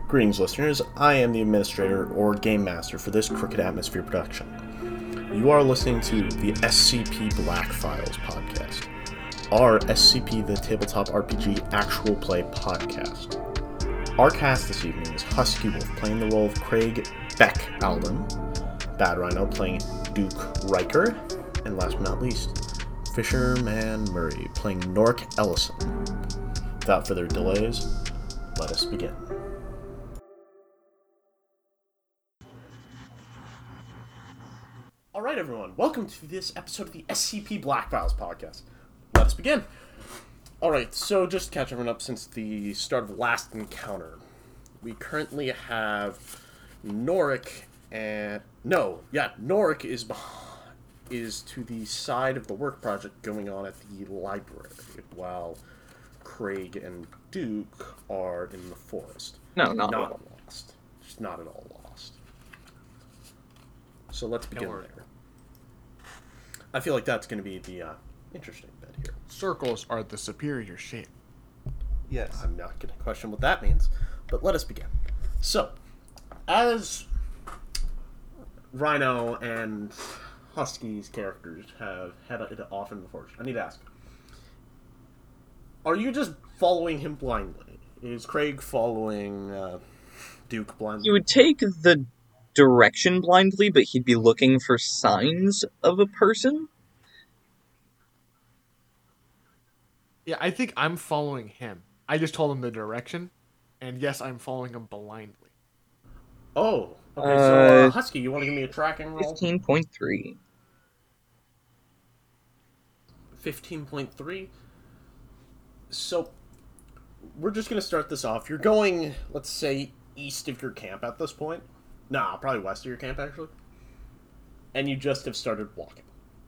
Greetings, listeners. I am the administrator or game master for this Crooked Atmosphere production. You are listening to the SCP Black Files podcast, our SCP the Tabletop RPG actual play podcast. Our cast this evening is Husky Wolf playing the role of Craig Beck Alden, Bad Rhino playing Duke Riker, and last but not least, Fisherman Murray playing Nork Ellison. Without further delays, let us begin. Alright everyone, welcome to this episode of the SCP Black Files podcast. Let us begin. Alright, so just to catch everyone up since the start of the last encounter, we currently have Norik and... Norik is to the side of the work project going on at the library, while Craig and Duke are in the forest. No, not lost. Just not at all lost. So let's begin there. I feel like that's going to be the interesting bit here. Circles are the superior shape. Yes. I'm not going to question what that means, but let us begin. So, as Rhino and Husky's characters have headed off into the forest, I need to ask, are you just following him blindly? Is Craig following Duke blindly? He would take the direction blindly, but he'd be looking for signs of a person. Yeah, I think I'm following him. I just told him the direction, and yes, I'm following him blindly. Oh, okay, so Husky, you want to give me a tracking roll? 15.3. 15.3? So, we're just going to start this off. You're going, let's say, east of your camp at this point. Nah, probably west of your camp, actually. And you just have started walking.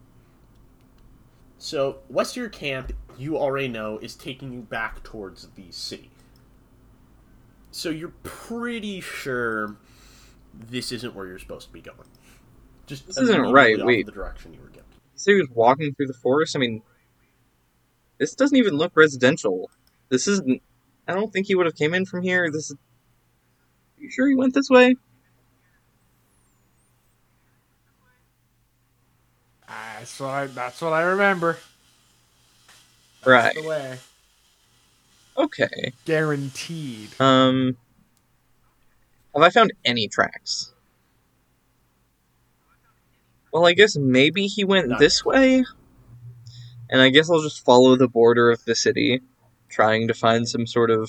So, west of your camp, you already know, is taking you back towards the city. So you're pretty sure this isn't where you're supposed to be going. Just this isn't right, wait. The direction you were given. So he was walking through the forest? I mean, this doesn't even look residential. This isn't... I don't think he would have came in from here. This is... You sure he went this way? That's what I remember. Right. That's the way. Okay. Guaranteed. Have I found any tracks? Well, I guess maybe he went this way? And I guess I'll just follow the border of the city, trying to find some sort of...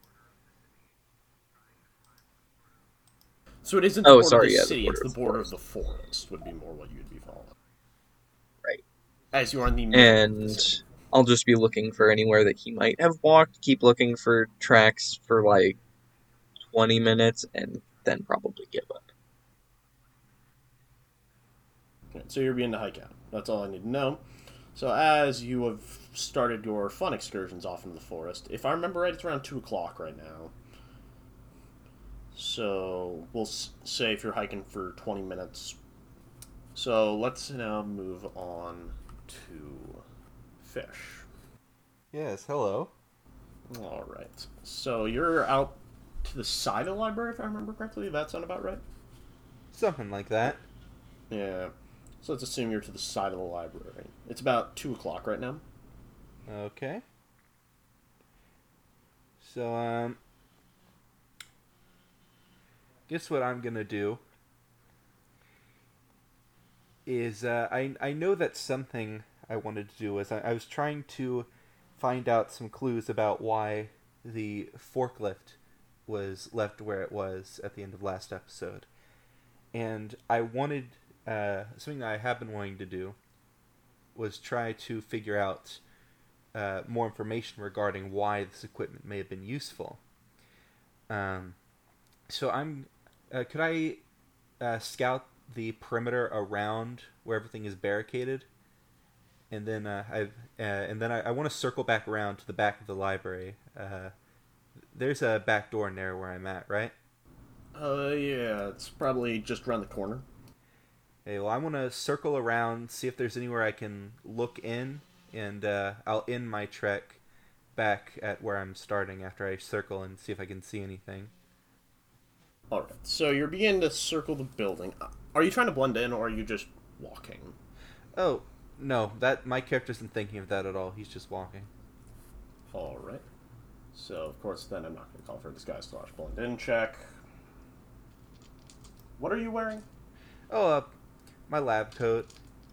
So it isn't the border of the city, it's the border of the forest, would be more what you'd be following. Right. As you are in the... And I'll just be looking for anywhere that he might have walked, keep looking for tracks for like 20 minutes, and then probably give up. Okay, so you're beginning to hike out. That's all I need to know. So as you have started your fun excursions off into the forest, if I remember right, it's around 2 o'clock right now. So we'll say if you're hiking for 20 minutes. So let's now move on to Fish. Yes, hello. Alright. So you're out to the side of the library, if I remember correctly. Does that sound about right? Something like that. Yeah. So let's assume you're to the side of the library. It's about 2 o'clock right now. Okay. So, guess what I'm gonna do is, I know that something I wanted to do was I was trying to find out some clues about why the forklift was left where it was at the end of last episode. And I wanted, something that I have been wanting to do was try to figure out more information regarding why this equipment may have been useful. So I'm, could I scout the perimeter around where everything is barricaded? And then I want to circle back around to the back of the library. There's a back door in there where I'm at, right? Yeah, it's probably just around the corner. Okay, well, I want to circle around, see if there's anywhere I can look in, and I'll end my trek back at where I'm starting after I circle and see if I can see anything. All right. So you're beginning to circle the building. Are you trying to blend in, or are you just walking? Oh, no, that my character isn't thinking of that at all. He's just walking. All right. So of course, then I'm not going to call for a disguise / blend in check. What are you wearing? Oh, my lab coat.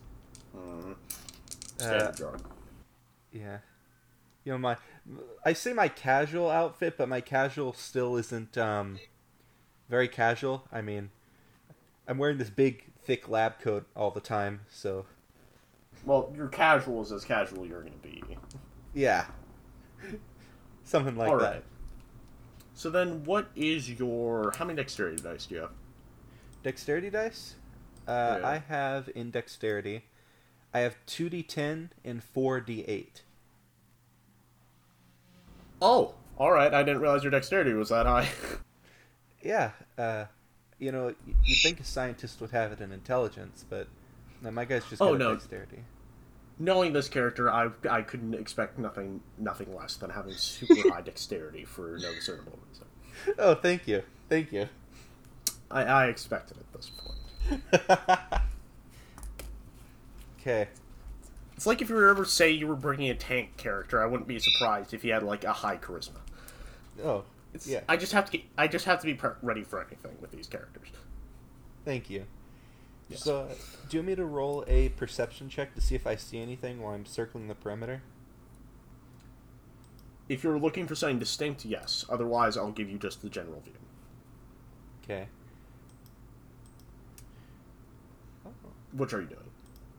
Standard jar. Yeah. You know, I say my casual outfit, but my casual still isn't very casual. I mean, I'm wearing this big, thick lab coat all the time, so... Well, your casual is as casual you're going to be. Yeah. Something like All that. right. So then, what is your... How many dexterity dice do you have? Dexterity dice? Yeah. I have in dexterity, I have 2d10 and 4d8. Oh, all right. I didn't realize your dexterity was that high. Yeah, you know, you'd think a scientist would have it in intelligence, but no, my guy's just got dexterity. Knowing this character, I couldn't expect nothing less than having super high dexterity for no discernible reason. Oh, thank you. Thank you. I expected at this point. Okay. It's like if you were ever say you were bringing a tank character, I wouldn't be surprised if he had like a high charisma. Oh, yeah. I just have to be ready for anything with these characters. Thank you. Yes. So, do you want me to roll a perception check to see if I see anything while I'm circling the perimeter? If you're looking for something distinct, yes. Otherwise, I'll give you just the general view. Okay. Which are you doing?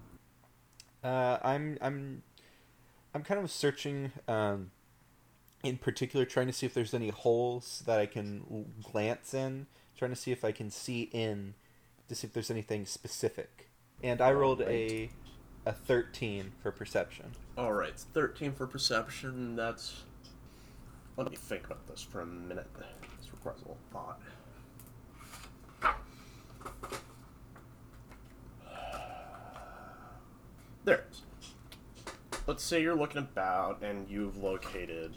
I'm kind of searching, in particular, trying to see if there's any holes that I can glance in, trying to see if I can see in, to see if there's anything specific. And I rolled a 13 for perception. All right, 13 for perception. That's. Let me think about this for a minute. This requires a little thought. There it is. Let's say you're looking about and you've located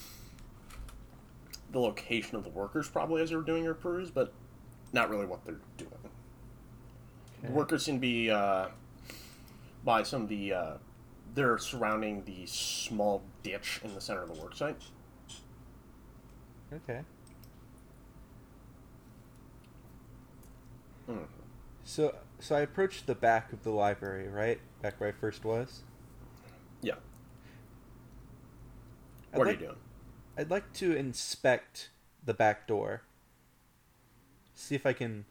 the location of the workers probably as you're doing your peruse, but not really what they're doing. Okay. The workers seem to be by some of the they're surrounding the small ditch in the center of the worksite. Okay. Mm. So I approached the back of the library, right? Back where I first was? Yeah. What are you doing? I'd like to inspect the back door. See if I can,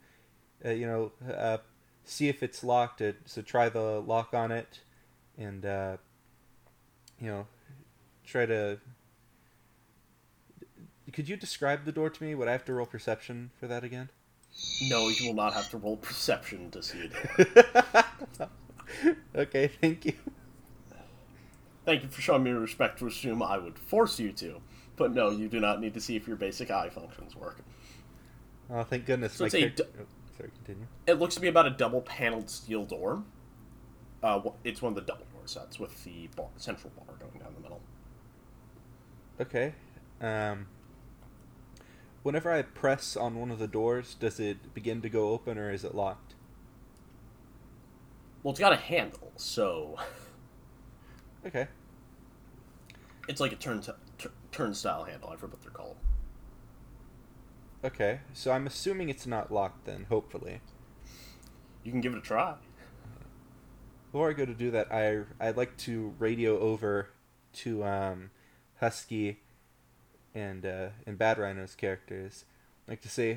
see if it's locked. So try the lock on it, and try to. Could you describe the door to me? Would I have to roll perception for that again? No, you will not have to roll perception to see it. Okay, thank you. Thank you for showing me respect to assume I would force you to. But no, you do not need to see if your basic eye functions work. Oh, thank goodness. So sorry, continue. It looks to be about a double-paneled steel door. It's one of the double door sets with the central bar going down the middle. Okay. Whenever I press on one of the doors, does it begin to go open or is it locked? Well, it's got a handle, so... Okay. It's like a turnstile handle. I forget what they're called. Okay, so I'm assuming it's not locked then, hopefully. You can give it a try. Before I go to do that, I'd like to radio over to Husky and Bad Rhino's characters. I'd like to say,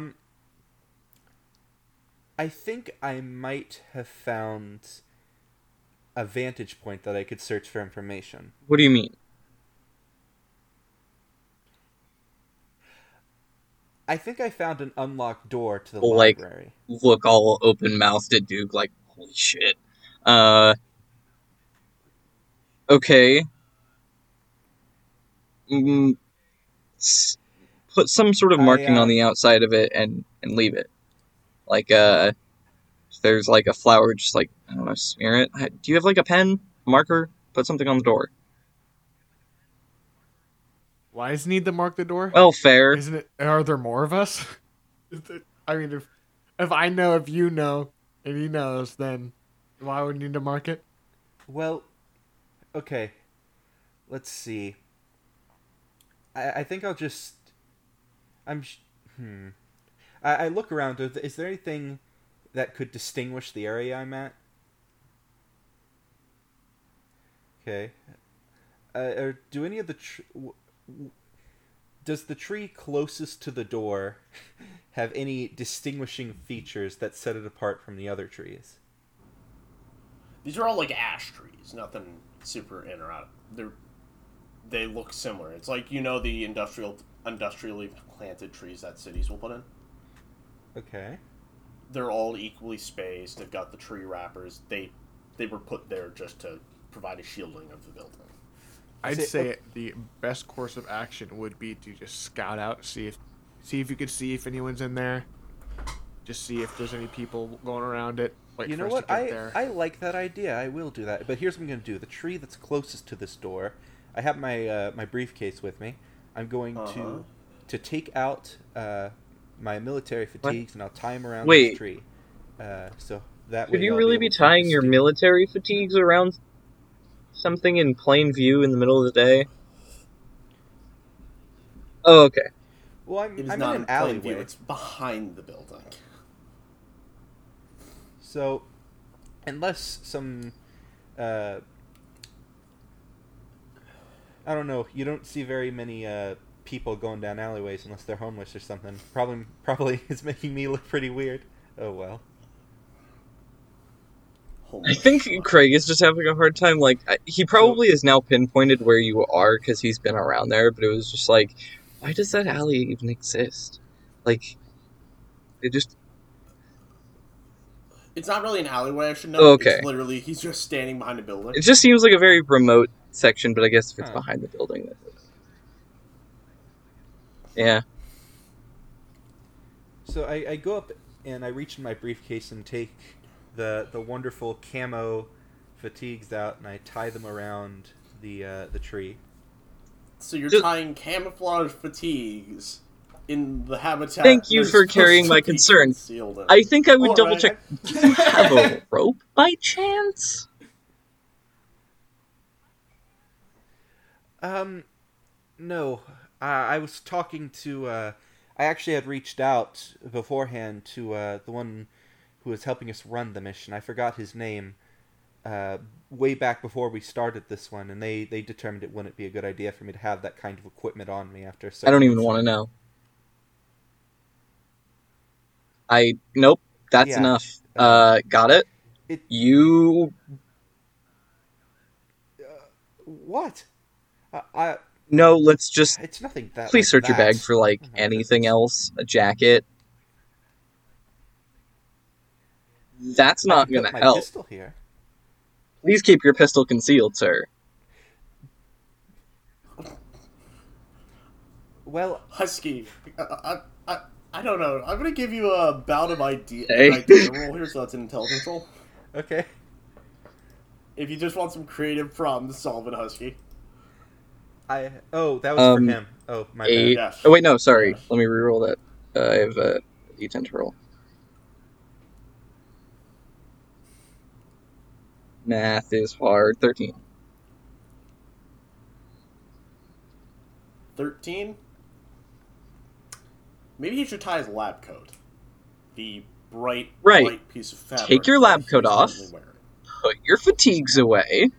I think I might have found a vantage point that I could search for information. What do you mean? I think I found an unlocked door to the library. Look all open-mouthed at Duke like, holy shit. Okay. Put some sort of marking on the outside of it and leave it. Like, if there's like a flower, just like, I don't know, smear it. Do you have like a pen? A marker? Put something on the door. Why does he need to mark the door? Well, fair. Isn't it? Are there more of us? I mean, if I know, if you know, and he knows, then why would we need to mark it? Well, okay. Let's see. I think I'll just. I look around. Is there anything that could distinguish the area I'm at? Okay. Or do any of the does the tree closest to the door have any distinguishing features that set it apart from the other trees? These are all like ash trees, nothing super in or out. They look similar. It's like, you know, the industrially planted trees that cities will put in. Okay. They're all equally spaced. They've got the tree wrappers. They were put there just to provide a shielding of the building. I'd say the best course of action would be to just scout out, see if you could see if anyone's in there. Just see if there's any people going around it. You know what? I like that idea. I will do that. But here's what I'm going to do. The tree that's closest to this door, I have my my briefcase with me. I'm going to take out my military fatigues and I'll tie them around this tree. So that way. Could you really be tying your military fatigues around something in plain view in the middle of the day? Oh, okay. Well, I'm not in an alleyway. View. It's behind the building. So, unless some, I don't know, you don't see very many people going down alleyways unless they're homeless or something. Probably is making me look pretty weird. Oh well. I think Craig is just having a hard time. Like, he probably is now pinpointed where you are because he's been around there, but it was just like, why does that alley even exist? Like, it just... It's not really an alleyway, I should know. Oh, okay. It's literally, he's just standing behind a building. It just seems like a very remote section, but I guess if it's behind the building... Yeah. So I go up and I reach in my briefcase and take the wonderful camo fatigues out and I tie them around the tree. So you're tying camouflage fatigues in the habitat. Thank you for carrying my concern. I think I would double check. Do you have a rope by chance? No. I was talking to. I actually had reached out beforehand to the one who was helping us run the mission. I forgot his name. Way back before we started this one, and they determined it wouldn't be a good idea for me to have that kind of equipment on me after. I don't even want to know. Nope. That's enough. Got it. You. What? No, let's just. It's nothing that. Please search your bag for anything else. A jacket. That's not gonna help. Pistol here. Please keep your pistol concealed, sir. Well, Husky, I don't know. I'm gonna give you a bout of idea roll here, so that's an intelligence roll. Okay. If you just want some creative problem to solve it, Husky. That was for him. Oh, my bad. Yes. Oh wait, no, sorry. Yes. Let me reroll that. I have a D10 to roll. Math is hard. 13. 13? Maybe he should tie his lab coat. The bright piece of fabric. Take your lab coat off. Put your fatigues away.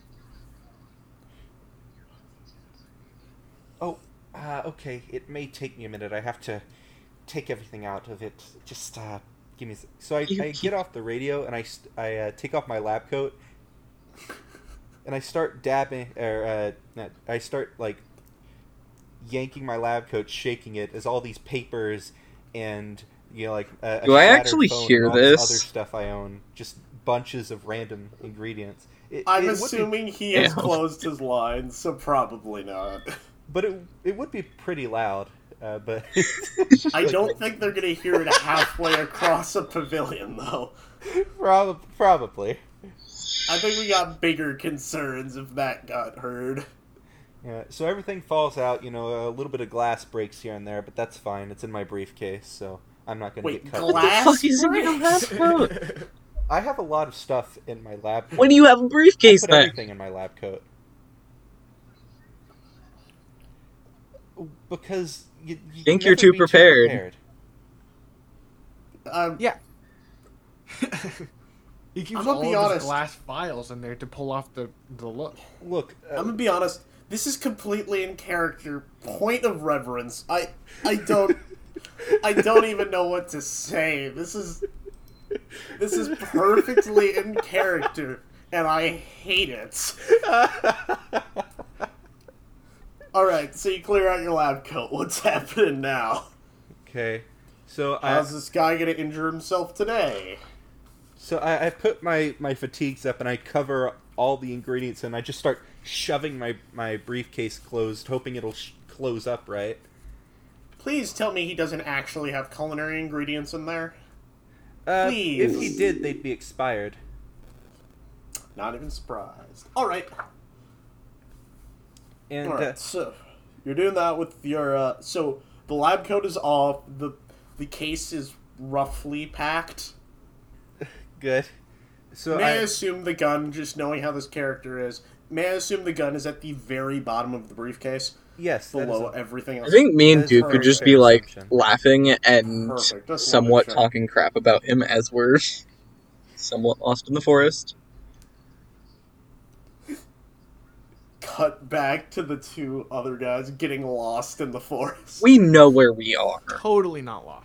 Oh, okay. It may take me a minute. I have to take everything out of it. Just give me. So I get off the radio and I take off my lab coat. And I start dabbing, or I start yanking my lab coat, shaking it as all these papers and do I actually hear this? Other stuff I own, just bunches of random ingredients. I'm assuming he has closed his lines, so probably not. But it would be pretty loud. But I don't think they're gonna hear it halfway across a pavilion, though. Probably. I think we got bigger concerns if that got heard. Yeah, so everything falls out, a little bit of glass breaks here and there, but that's fine. It's in my briefcase, so I'm not going to Wait, get cut. glass What the fuck is in your lab bricks? coat? I have a lot of stuff in my lab coat. When do you have a I briefcase put then? everything in my lab coat. Because you Think can you're never too be prepared. Yeah. He keeps I'm gonna all be of his honest. glass files in there to pull off the look. Look, I'm gonna be honest. This is completely in character. Point of reverence. I don't even know what to say. This is perfectly in character, and I hate it. All right, so you clear out your lab coat. What's happening now? okay. So How's this guy gonna injure himself today? I put my fatigues up and I cover all the ingredients and I just start shoving my briefcase closed, hoping it'll close up right. Please tell me he doesn't actually have culinary ingredients in there. If he Please. did, they'd be expired. Not even surprised. All right. And All right. So you're doing that with your. So the lab coat is off. The case is roughly packed. good. So May I assume the gun, just knowing how this character is, may I assume the gun is at the very bottom of the briefcase, yes, that is below a- everything else? I think me and That is Duke a could just fair be like assumption. laughing and Perfect. Just somewhat wanted to check. talking crap about him as we're somewhat lost in the forest. Cut back to the two other guys getting lost in the forest. We know where we are. Totally not lost.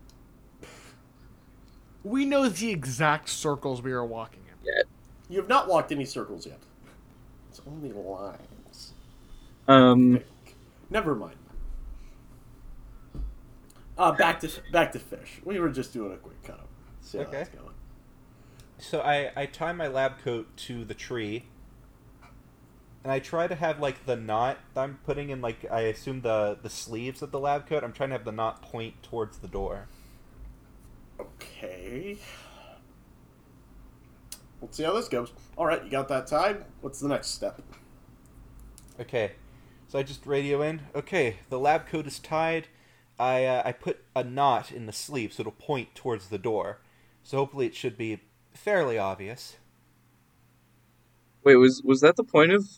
We know the exact circles we are walking in. Yet. You have not walked any circles yet. It's only lines. Never mind. Back to fish. We were just doing a quick cut. See how Okay. that's going. So I tie my lab coat to the tree, and I try to have like the knot that I'm putting in, like I assume the sleeves of the lab coat. I'm trying to have the knot point towards the door. Okay. Let's see how this goes. Alright, you got that tied. What's the next step? Okay, so I just radio in. Okay, the lab coat is tied. I put a knot in the sleeve so it'll point towards the door. So hopefully it should be fairly obvious. Wait, was that the point of?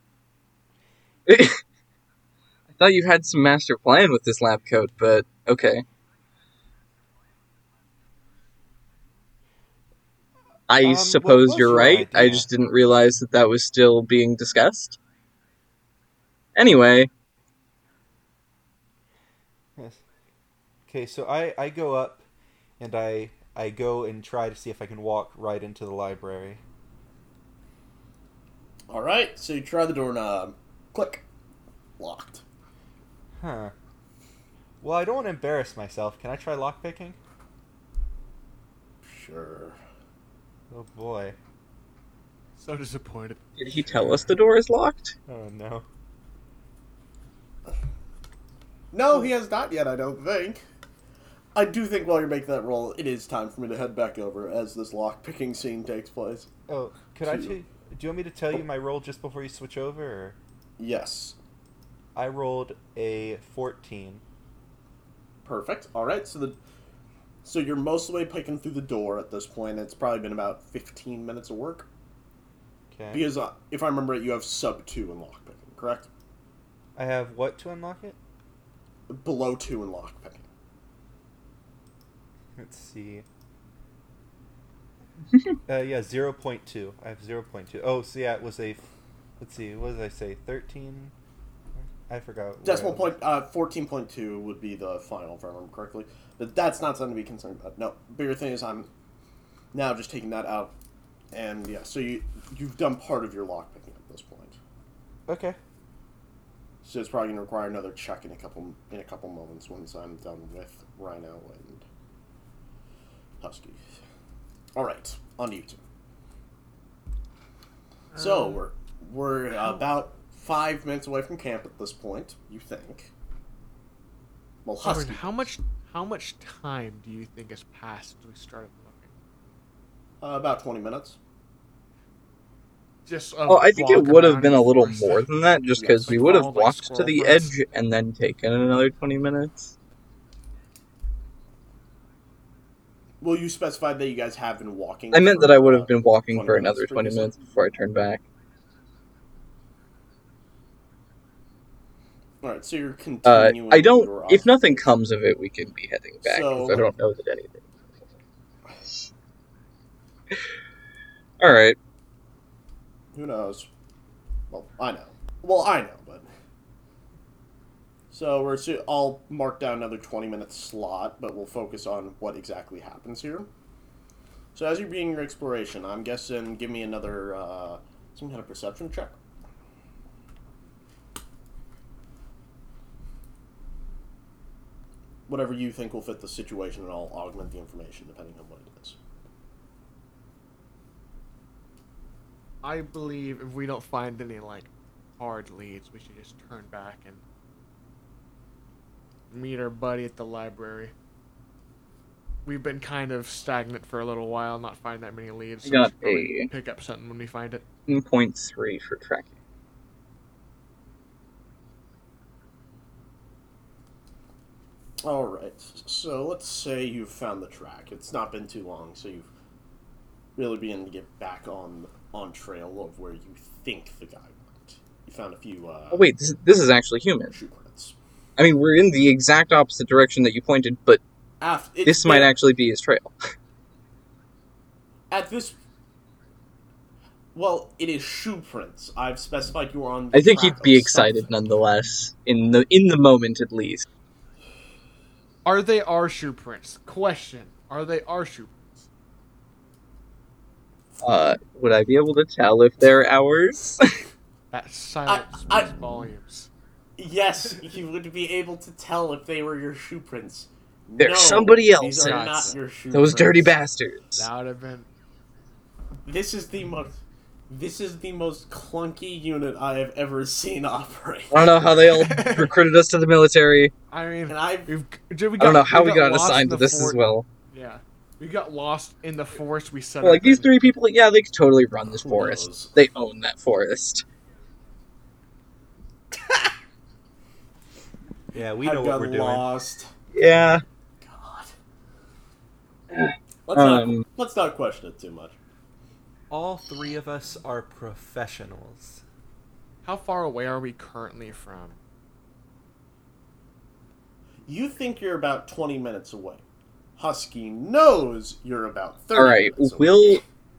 I thought you had some master plan with this lab coat, but okay. I What suppose was you're your right. I idea? just didn't realize that was still being discussed. Anyway, Yes. Okay, so I go up and I go and try to see if I can walk right into the library. Alright, so you try the doorknob. Click. Locked. Huh. Well, I don't want to embarrass myself. Can I try lockpicking? Sure. Oh boy. So disappointed. did he tell us the door is locked? Oh no. No, he has not yet, I don't think. I do think while you're making that roll, it is time for me to head back over as this lock-picking scene takes place. Oh, do you want me to tell you my roll just before you switch over? Or? Yes. I rolled a 14. Perfect. Alright, so you're most of the way picking through the door at this point. It's probably been about 15 minutes of work. Okay. Because, if I remember it, you have sub 2 in lockpicking, correct? I have what to unlock it? Below 2 in lockpicking. Let's see. Yeah, 0.2. I have 0.2. Oh, so yeah, it was a... Let's see, what did I say? 13? I forgot. where Decimal I point, 14.2 would be the final, if I remember correctly. But that's not something to be concerned about. No, bigger thing is I'm now just taking that out. And yeah, so you've done part of your lockpicking at this point. Okay. So it's probably going to require another check in a couple moments once I'm done with Rhino and Husky. All right, on to you two. So we're about 5 minutes away from camp at this point. You think? Well, Cameron, Husky. how much time do you think has passed since we started looking? About 20 minutes. Just Oh, I think it walk would have around been in a the little forest. more than that, just because Yes, we would have follow, like, walked to squirrel the prints. edge and then taken another 20 minutes. Well, you specified that you guys have been walking. I meant for that I would have about been walking 20 for minutes another 20 previously. minutes before I turned back. All right, so you're continuing. I don't. your If nothing observation. comes of it, we can be heading back because So- I don't know that anything. All right. Who knows? Well, I know. Well, I know, but so I'll mark down another 20-minute slot, but we'll focus on what exactly happens here. So as you're beginning your exploration, I'm guessing give me another some kind of perception check. Whatever you think will fit the situation, and I'll augment the information depending on what it is. I believe if we don't find any like hard leads, we should just turn back and meet our buddy at the library. We've been kind of stagnant for a little while, not finding that many leads. I So got we should probably a- pick up something when we find it. 1.3 for tracking. All right, so let's say you've found the track. It's not been too long, so you've really begun to get back on trail of where you think the guy went. You found a few. Oh wait, this is actually human. shoe prints. I mean, we're in the exact opposite direction that you pointed, but this might actually be his trail. At this. Well, it is shoe prints. I've specified you are on. I think track he'd be of excited something. nonetheless in the moment at least. Are they our shoe prints? Question: Are they our shoe prints? Would I be able to tell if they're ours? That silence I- speaks volumes. Yes, you would be able to tell if they were your shoe prints. They're No, somebody These else's. are not your shoe Those prints. dirty bastards. That would have been. This is the most clunky unit I have ever seen operate. I don't know how they all recruited us to the military. I mean, And I I don't know how we got assigned to this as well. Yeah, we got lost in the forest. We set Well, like up these in. three people, yeah, they could totally run this Who forest. knows? They own that forest. Yeah, we have know what got we're doing. lost. Yeah. God. Um, Let's not question it too much. All three of us are professionals. How far away are we currently from? You think you're about 20 minutes away. Husky knows you're about 30 all right, minutes away. we'll.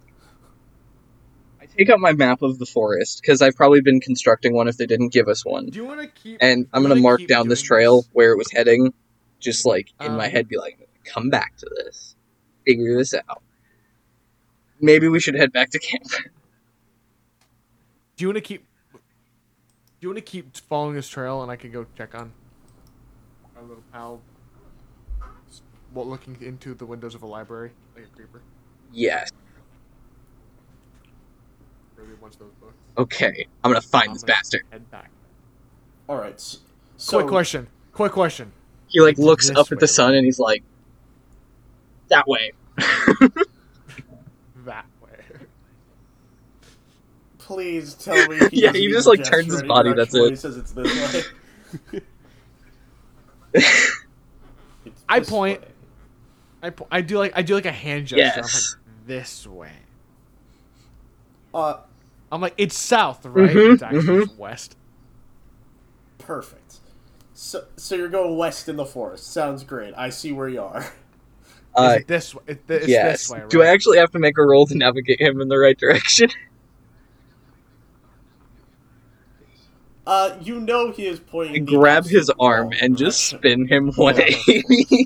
I take out my map of the forest because I've probably been constructing one if they didn't give us one, Do you want to keep? and I'm you gonna wanna mark keep down this doing trail this? where it was heading, just like in my Um, head, be like, come back to this, figure this out. Maybe we should head back to camp. Do you want to keep? Do you want to keep following this trail, and I can go check on our little pal? What, looking into the windows of a library like a creeper? Yes. Really wants those books. Okay, I'm gonna find I'm this gonna bastard. Head back. All right. So Quick question. Quick question. He like It's looks this up at way, the sun right? and he's like, that way. That way. please tell me. Yeah, doesn't he even just, like, gesture turns his any body, direction that's when it. He says it's this way. It's I this point. way. I do like a hand gesture. I'm Yes. like, this way. Uh, I'm like, it's south, right? Mhm, It's actually mhm. just west. perfect. So you're going west in the forest. Sounds great. I see where you are. Is it this way? It's yes. this way, right? Do I actually have to make a roll to navigate him in the right direction? You know he is pointing. I the grab his absolute arm wrong and just direction. spin him 180.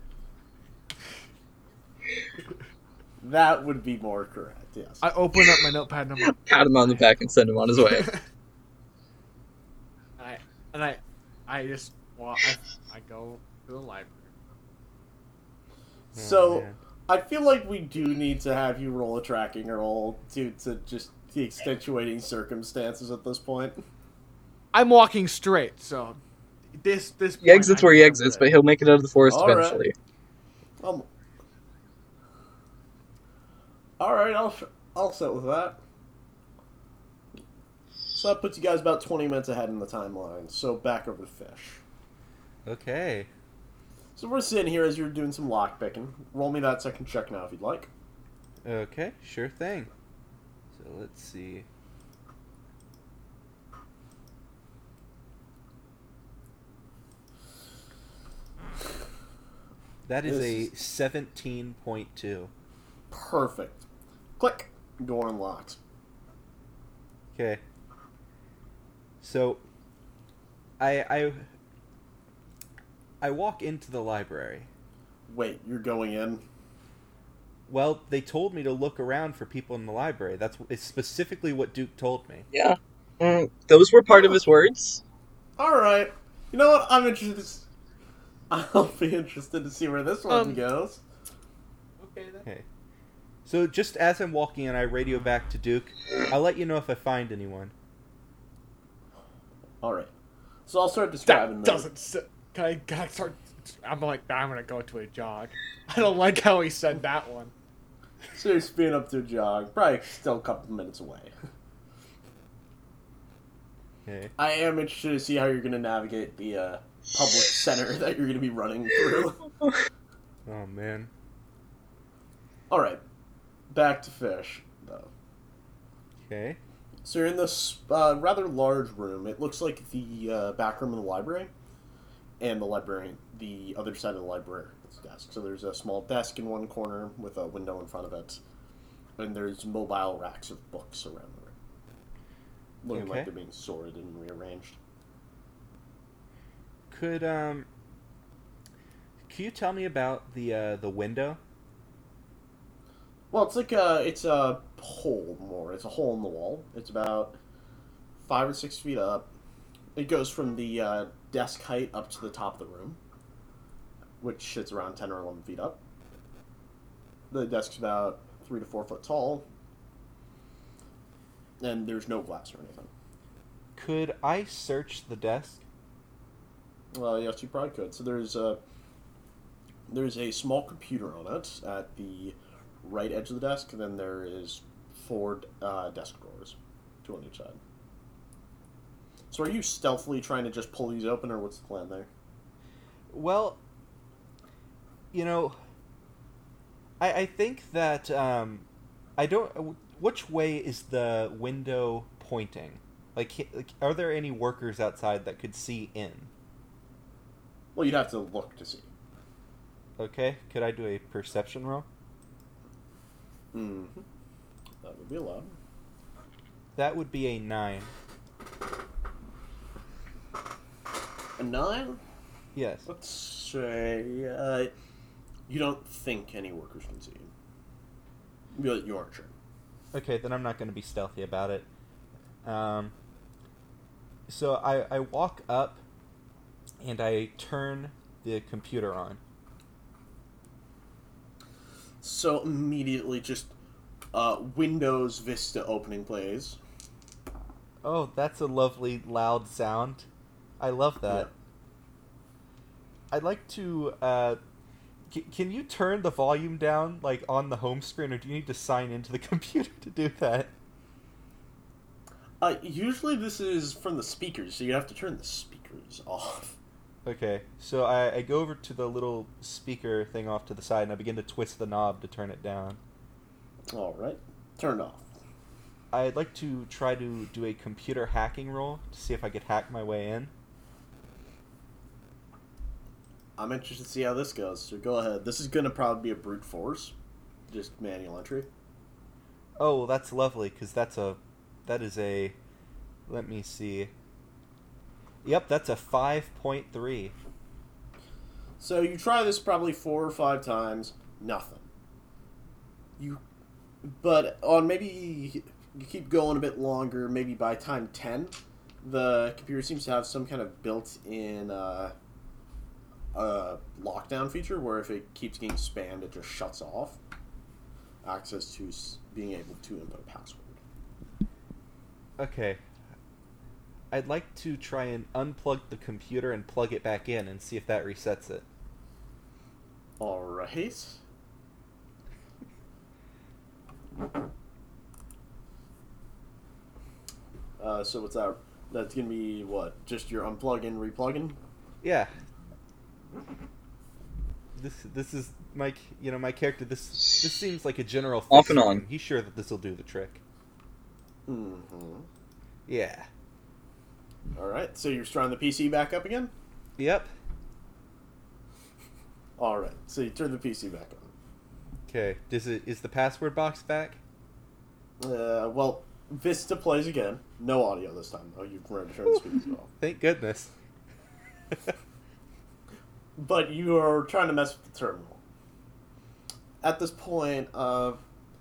That would be more correct. Yes. I open up my notepad and I'm like, Pat him on the back and send him on his way. I just walk. I go to the library. So man. I feel like we do need to have you roll a tracking roll due to just the extenuating circumstances at this point. I'm walking straight, so this. He exits where he exits, but he'll make it out of the forest All right. eventually. All right, I'll set with that. So that puts you guys about 20 minutes ahead in the timeline. So back over to Fish. Okay. So we're sitting here as you're doing some lockpicking. Roll me that second check now if you'd like. Okay, sure thing. So let's see. That is a 17.2. Perfect. Click. Door unlocked. Okay. So I walk into the library. Wait, you're going in? Well, they told me to look around for people in the library. It's specifically what Duke told me. Yeah. Those were part of his words. Alright. You know what? I'm interested. I'll be interested to see where this one goes. Okay, then. Okay. So just as I'm walking in, I radio back to Duke. I'll let you know if I find anyone. Alright. So I'll start describing That doesn't... Can I start... I'm gonna go to a jog. I don't like how he said that one. So you're speeding up to a jog. Probably still a couple minutes away. Okay. I am interested to see how you're going to navigate the public center that you're going to be running through. Oh, man. Alright. Back to Fish, though. Okay. So you're in this rather large room. It looks like the back room of the library. And the other side of the librarian's desk. So there's a small desk in one corner with a window in front of it. And there's mobile racks of books around the room. Looking like they're being sorted and rearranged. Could you tell me about the window? Well, it's a hole more. It's a hole in the wall. It's about 5 or 6 feet up. It goes from the desk height up to the top of the room, which sits around 10 or 11 feet up. The desk's about 3 to 4 foot tall, and there's no glass or anything. Could I search the desk? Well, yes, you probably could. So there's a small computer on it at the right edge of the desk, and then there is 4 desk drawers, 2 on each side. So are you stealthily trying to just pull these open, or what's the plan there? Well, I think that I don't. Which way is the window pointing? Like, are there any workers outside that could see in? Well, you'd have to look to see. Okay, could I do a perception roll? Mm-hmm. That would be allowed. That would be a 9. A 9? Yes. Let's say you don't think any workers can see you. You aren't sure. Okay, then I'm not going to be stealthy about it. So I walk up and I turn the computer on. So immediately just Windows Vista opening plays. Oh, that's a lovely loud sound. I love that. Yeah. I'd like to can you turn the volume down like on the home screen, or do you need to sign into the computer to do that? Usually this is from the speakers, so you have to turn the speakers off. Okay, so I go over to the little speaker thing off to the side, and I begin to twist the knob to turn it down. Alright. Turn it off. I'd like to try to do a computer hacking roll to see if I could hack my way in. I'm interested to see how this goes, so go ahead. This is going to probably be a brute force. Just manual entry. Oh, that's lovely, because that is a, let me see. Yep, that's a 5.3. So you try this probably 4 or 5 times, nothing. But on maybe you keep going a bit longer, maybe by time 10, the computer seems to have some kind of built-in lockdown feature where if it keeps getting spammed, it just shuts off access to being able to input a password. Okay. I'd like to try and unplug the computer and plug it back in and see if that resets it. Alright. So what's that? That's gonna be what? Just your unplugging, replugging? Yeah. this is my my character. This seems like a general fix Off and for on. him. He's sure that this will do the trick. Mm-hmm. Yeah. All right. So you're starting the PC back up again. Yep. All right. So you turn the PC back on. Okay. Is the password box back? Well, Vista plays again. No audio this time, though. You've remembered to turn the speakers off. Thank goodness. But you are trying to mess with the terminal. At this point, no.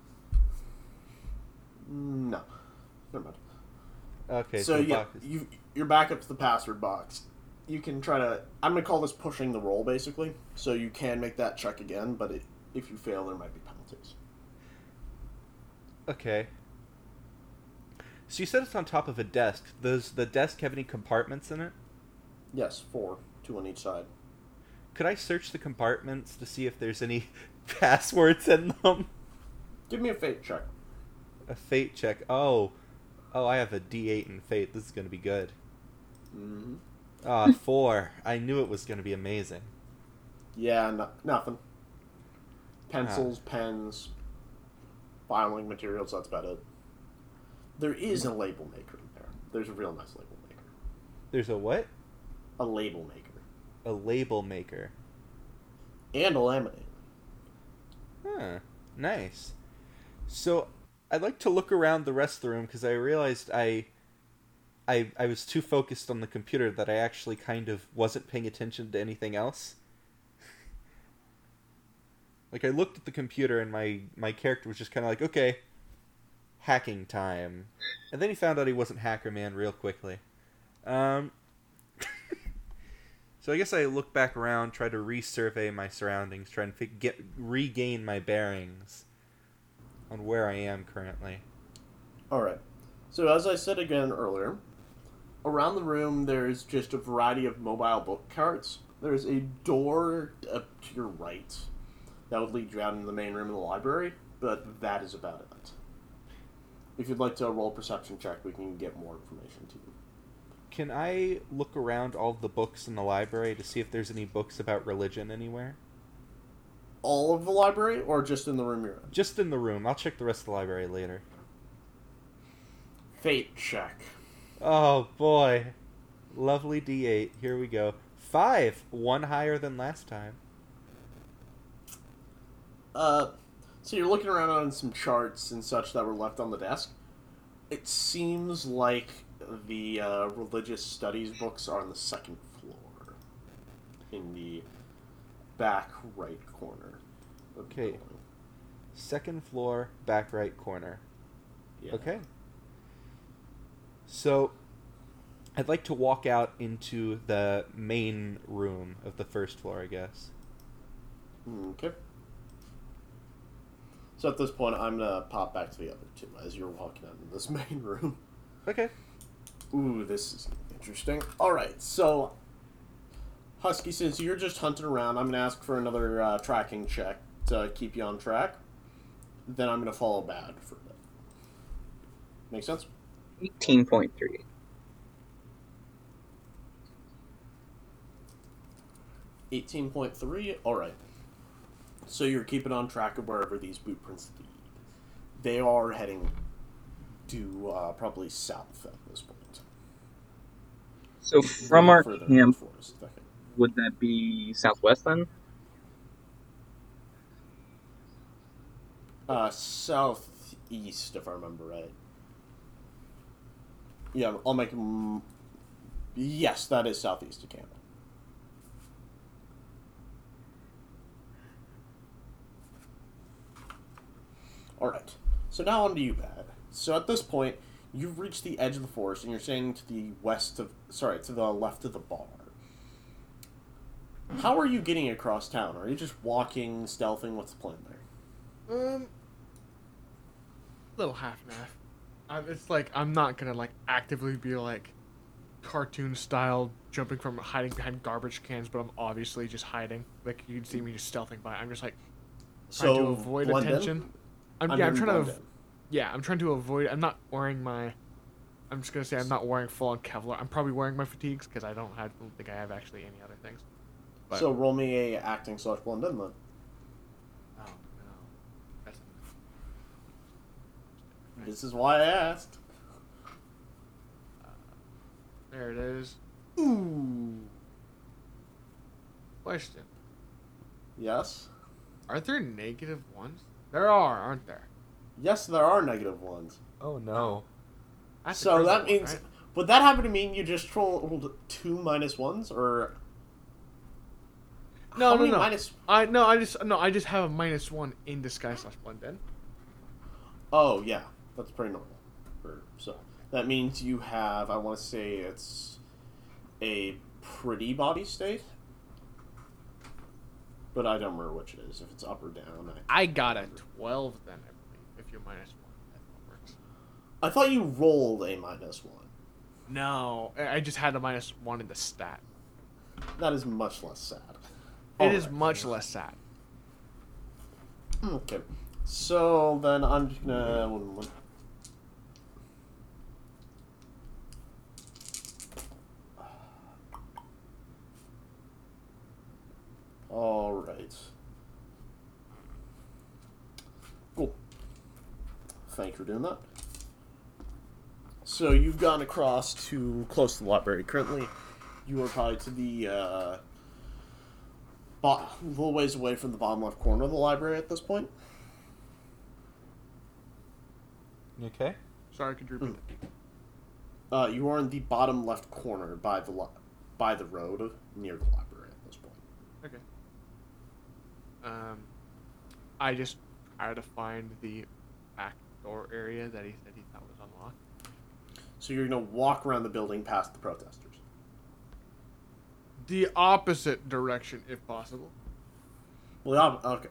Never mind. Okay. So the yeah, box is- you're back up to the password box. You can try to... I'm going to call this pushing the roll, basically. So you can make that check again, but if you fail, there might be penalties. Okay. So you said it's on top of a desk. Does the desk have any compartments in it? Yes, 4. 2 on each side. Could I search the compartments to see if there's any passwords in them? Give me a fate check. A fate check. Oh, I have a D8 in fate. This is going to be good. Mm-hmm. 4. I knew it was going to be amazing. Yeah, nothing. Pencils, pens, filing materials, that's about it. There is a label maker in there. There's a real nice label maker. There's a what? A label maker. A label maker. And a laminator. Huh. Nice. So, I'd like to look around the rest of the room because I realized I was too focused on the computer that I actually kind of wasn't paying attention to anything else. Like, I looked at the computer and my character was just kind of like, okay, hacking time. And then he found out he wasn't Hacker Man real quickly. So I guess I look back around, try to resurvey my surroundings, try and regain my bearings on where I am currently. Alright. So as I said again earlier, around the room there's just a variety of mobile book carts. There's a door up to your right that would lead you out into the main room of the library, but that is about it. If you'd like to roll a perception check, we can get more information to you. Can I look around all the books in the library to see if there's any books about religion anywhere? All of the library, or just in the room you're in? Just in the room. I'll check the rest of the library later. Fate check. Oh, boy. Lovely D8. Here we go. 5. 1 higher than last time. So you're looking around on some charts and such that were left on the desk. It seems like the religious studies books are on the second floor, in the back right corner of the Okay. building. Second floor, back right corner. Yeah. Okay. So, I'd like to walk out into the main room of the first floor, I guess. Okay. So at this point, I'm gonna pop back to the other two as you're walking out in this main room. Okay. Ooh, this is interesting. Alright, so Husky, since you're just hunting around, I'm going to ask for another tracking check to keep you on track. Then I'm going to follow Bad for a bit. Make sense? 18.3. 18.3? Alright. So you're keeping on track of wherever these boot prints lead. They are heading to probably south at this point. So from our Further in the camp, forest, okay. would that be southwest then? Southeast, if I remember right. Yeah, I'll make them... Yes, that is southeast of camp. Alright, so now on to you, Bad. So at this point, you've reached the edge of the forest, and you're standing to the to the left of the bar. How are you getting across town? Are you just walking, stealthing? What's the plan there? Little half and half. It's like I'm not gonna like actively be like cartoon style jumping from hiding behind garbage cans, but I'm obviously just hiding. Like you'd see me just stealthing by. I'm just like trying to avoid blend in? attention. I'm blend trying to. in. Yeah, I'm trying to avoid. I'm not wearing my. I'm just gonna say I'm not wearing full on Kevlar. I'm probably wearing my fatigues because I don't think I have actually any other things. But, So roll me a acting / blend in then. oh no, that's This is why I asked. there it is. Ooh. Question: Yes. are there negative ones? There are, aren't there? Yes, there are negative ones. Oh no. That's the So first that one, means, right? would that happen to mean you just rolled 2 -1s, or No, how no, many no. minus? I just have a -1 in disguise / blend in. Oh yeah, that's pretty normal. So that means you have, I want to say it's a pretty body state, but I don't remember which it is. If it's up or down. I got a 12 then, I believe. If you're -1, that's what works. I thought you rolled a -1. No, I just had a -1 in the stat. That is much less sad. It is Alright. much less sad. Okay. So then I'm just gonna. Alright. Cool. Thank you for doing that. So you've gone across to close to the library. Currently, you are probably to the little ways away from the bottom left corner of the library at this point. You okay? Sorry, could you repeat that? You are in the bottom left corner by the road near the library at this point. Okay. I just tried to find the back door area that he said he thought was unlocked. So you're going to walk around the building past the protesters. The opposite direction, if possible. Well, okay.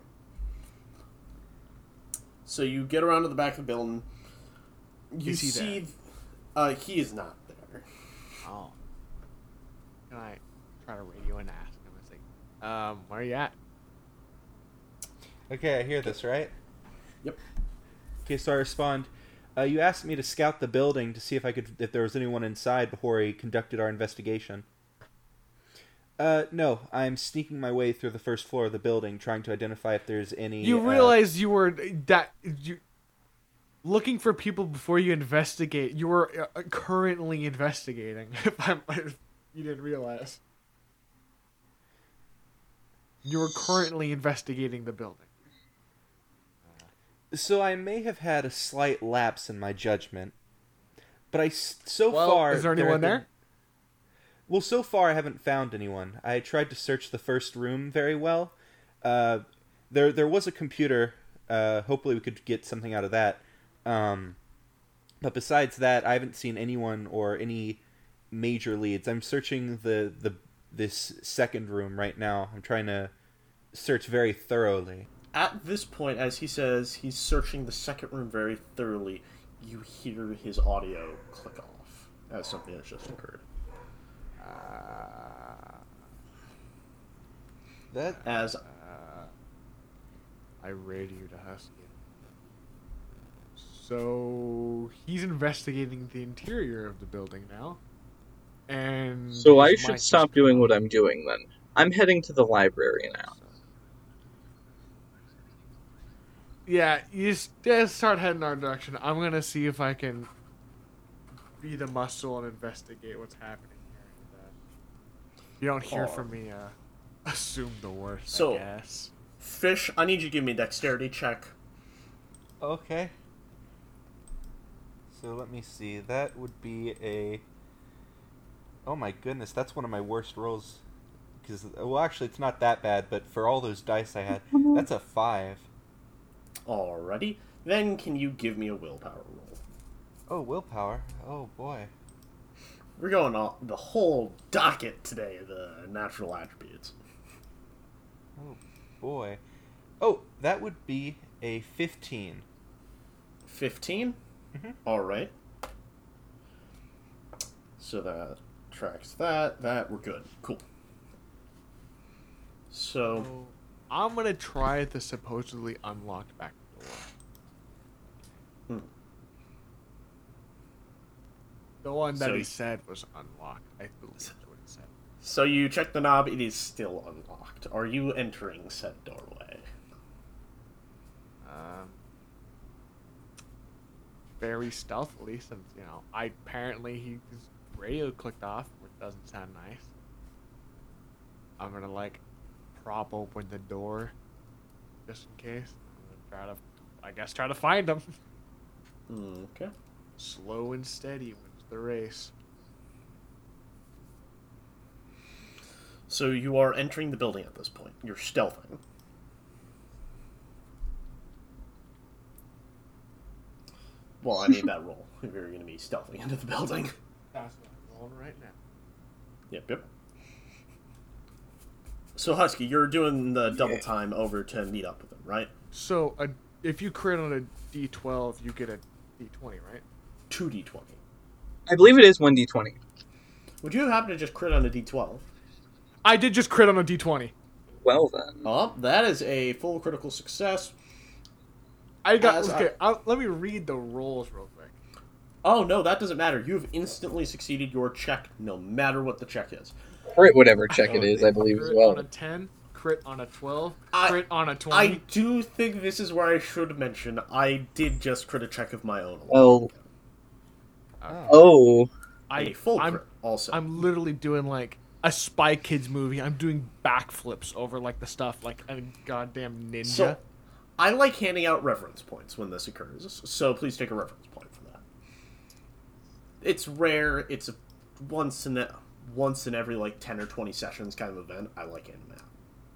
So you get around to the back of the building. You Is he see, he is not there. Oh. Can I try to radio and ask him? It's like, where are you at? Okay, I hear this, right? Yep. Okay, so I respond. You asked me to scout the building to see if there was anyone inside before we conducted our investigation. No, I'm sneaking my way through the first floor of the building, trying to identify if there's any. You realize you were looking for people before you investigate. You were currently investigating. If you didn't realize, you were currently investigating the building. So I may have had a slight lapse in my judgment, but so Well, far is there anyone there? Well, so far I haven't found anyone. I tried to search the first room very well. There was a computer. Hopefully we could get something out of that. But besides that, I haven't seen anyone or any major leads. I'm searching this second room right now. I'm trying to search very thoroughly. At this point, as he says he's searching the second room very thoroughly, you hear his audio click off as something has just occurred. I radioed to Husky. So he's investigating the interior of the building now, and So I his should mic stop just doing cut what off. I'm doing then. I'm heading to the library now. Yeah, you just start heading our direction. I'm gonna see if I can be the muscle and investigate what's happening here. And, you don't hear from me. Assume the worst. So- I guess. Fish, I need you to give me a dexterity check. Okay. So let me see. That would be a... Oh my goodness, that's one of my worst rolls. Because, well, actually, it's not that bad, but for all those dice I had, that's a 5. Alrighty. Then can you give me a willpower roll? Oh, willpower. Oh, boy. We're going on the whole docket today, the natural attributes. Oh, boy. Oh, that would be a 15. 15? Mhm. Alright. So that tracks that. We're good. Cool. So, I'm gonna try the supposedly unlocked back door. The one that So he y- said was unlocked. I believe that's what he said. So you check the knob, it is still unlocked. Are you entering said doorway? Very stealthily, since, you know, his radio clicked off, which doesn't sound nice. I'm gonna, like, prop open the door, just in case. I'm gonna try to find him. Okay. Slow and steady wins the race. So you are entering the building at this point. You're stealthing. Well, I made that roll. If you're going to be stealthing into the building. That's what I'm rolling right now. Yep. So, Husky, you're doing the double time over to meet up with him, right? So, if you crit on a D12, you get a D20, right? 2d20. I believe it is 1d20. Would you happen to just crit on a d12? I did just crit on a D20. Well then. Oh, that is a full critical success. Let me read the rolls real quick. Oh, no, that doesn't matter. You have instantly succeeded your check, no matter what the check is. Crit whatever check it is, I believe as Crit well. on a 10, crit on a 12, crit on a 20. I do think this is where I should mention I did just crit a check of my own. Oh. Oh. A full crit, also. I'm literally doing, like, a Spy Kids movie. I'm doing backflips over, like, the stuff, like a goddamn ninja. So, I like handing out reference points when this occurs, so please take a reference point for that. It's rare. It's a once in every, like, 10 or 20 sessions kind of event. I like handing them out.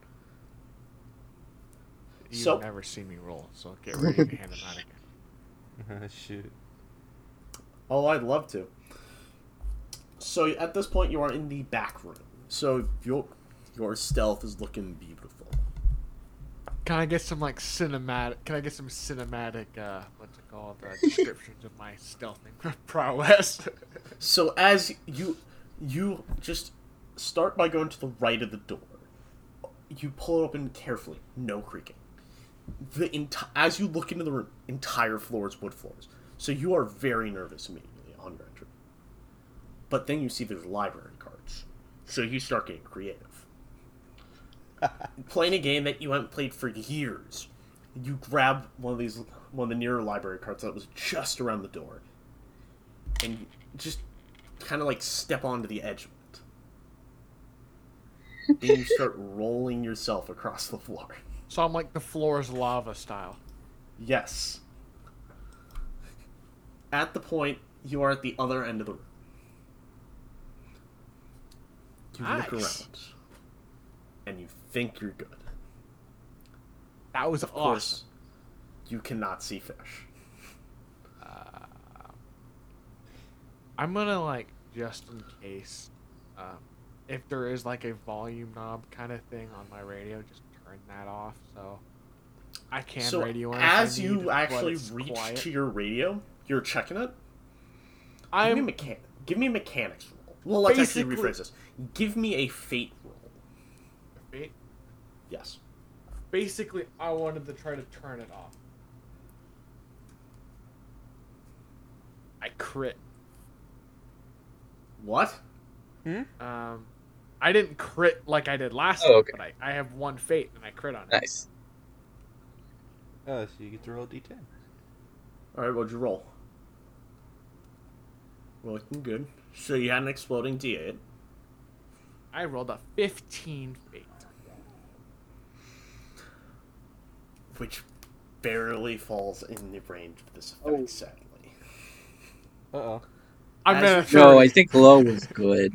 You've never seen me roll, so get ready to hand them out again. Shoot. Oh, I'd love to. So at this point, you are in the back room. So your stealth is looking beautiful. Can I get some cinematic? What's it called? Descriptions of my stealthing prowess. So as you just start by going to the right of the door. You pull it open carefully, no creaking. As you look into the room, entire floors, wood floors. So you are very nervous immediately on your entry. But then you see there's library cards. So you start getting creative. Playing a game that you haven't played for years. You grab one of the nearer library cards that was just around the door. And you just kind of step onto the edge of it. Then you start rolling yourself across the floor. So I'm like the floor is lava style. Yes. At the point, you are at the other end of the room. You look around. And you think you're good. That was Of awesome. course, you cannot see fish. I'm gonna just in case, if there is a volume knob kind of thing on my radio, just turn that off so I can radio on. As you actually reach to your radio, you're checking it. Give me a mechanics roll. Well, let's actually rephrase this. Give me a fate roll. Fate? Yes. Basically, I wanted to try to turn it off. I crit. What? I didn't crit like I did last time, but I have one fate and I crit on it. Nice. Oh, so you get to roll a d10. Alright, what'd you roll? Looking good. So you had an exploding d8. I rolled a 15 fate. Which barely falls in the range of this effect, sadly. Uh-oh. I'm gonna No, I think low was good.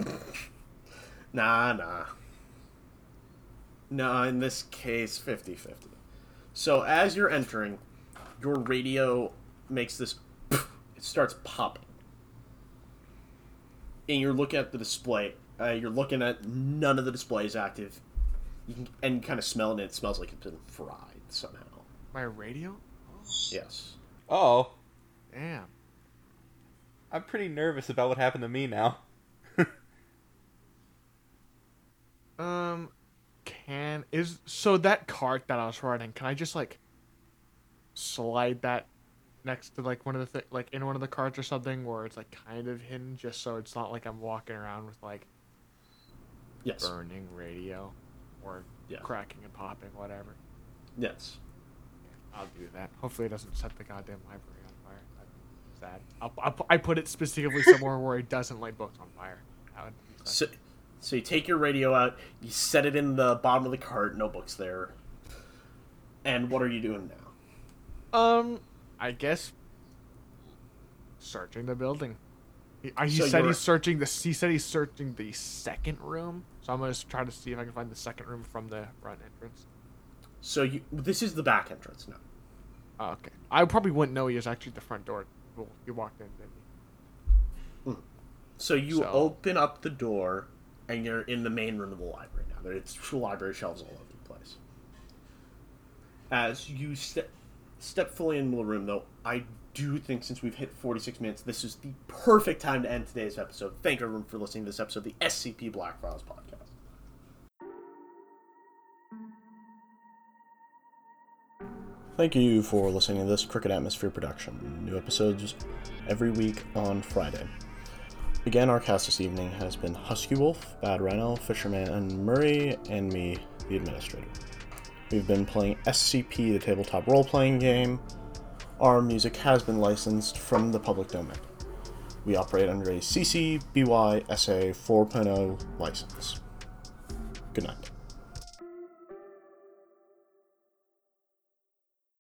Nah. No, in this case, 50-50. So as you're entering, your radio makes this... It starts popping. And you're looking at the display. You're looking at none of the display is active. And you kind of smell it, and it smells like it's been fried somehow. My radio? Yes. Oh. Damn. I'm pretty nervous about what happened to me now. So that cart that I was riding, can I just slide that next to one of the in one of the carts or something where it's kind of hidden, just so it's not like I'm walking around with Yes. burning radio or Yeah. cracking and popping, whatever. Yes. I'll do that. Hopefully it doesn't set the goddamn library on fire. That'd be sad. I put it specifically somewhere where it doesn't light books on fire. That would be sad. So you take your radio out, you set it in the bottom of the cart, no books there. And what are you doing now? I guess searching the building. He So said you're- he's searching the. He said he's searching the second room. So I'm gonna try to see if I can find the second room from the front entrance. So this is the back entrance now. Oh, okay. I probably wouldn't know he was actually at the front door. Well, he walked in, didn't he? So you So- open up the door, and you're in the main room of the library now. It's two library shelves all over the place. As you step fully into the room, though, I do think since we've hit 46 minutes, this is the perfect time to end today's episode. Thank everyone for listening to this episode of the SCP Black Files podcast. Thank you for listening to this Cricket Atmosphere production. New episodes every week on Friday. Again, our cast this evening has been Husky Wolf, Bad Rhino, Fisherman, and Murray, and me, the administrator. We've been playing SCP, the tabletop role-playing game. Our music has been licensed from the public domain. We operate under a CC BY SA 4.0 license. Good night.